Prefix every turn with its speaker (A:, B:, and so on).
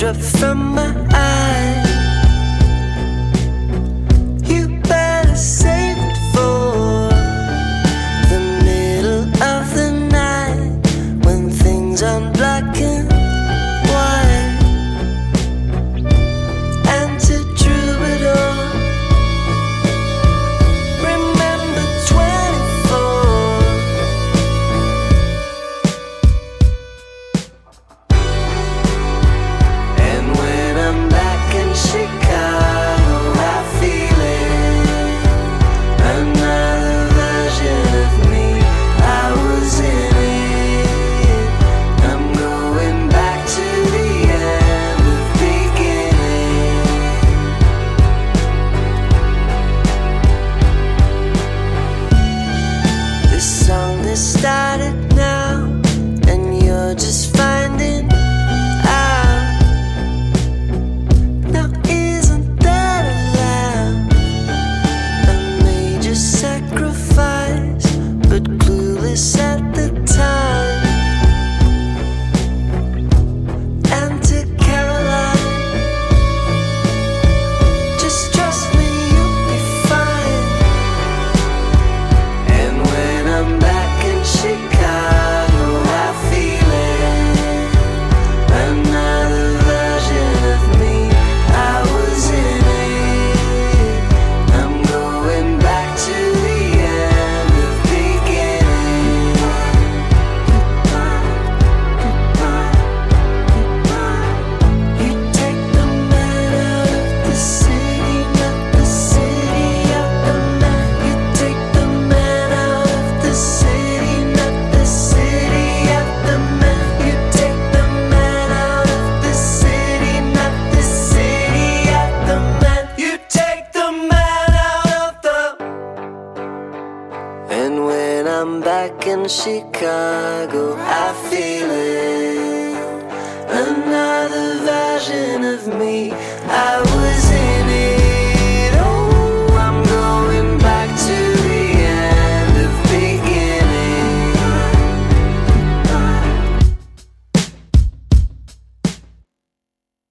A: drip from my eyes. You better save it for the middle of the night, when things aren't black and white. And to troubadour, remember 24. And when I'm back in Chicago, I feel it, another version of me. I was in it, I'm going back to the end of beginning. This song has started now, and you're just finding out. Now isn't that allowed? A major sacrifice, but clueless at the time. And to Caroline, just trust me, you'll be fine. And when I'm back in Chicago, I feel it, another version of me. I was in it, I'm going back to the end of beginning. You take the man out of the city, not the city out the man. You take the man out of the city, not the city out the man. You take the man out of the city, not the city out the man. You take the man out of the. And when I'm back in Chicago, I feel it, another version of me. I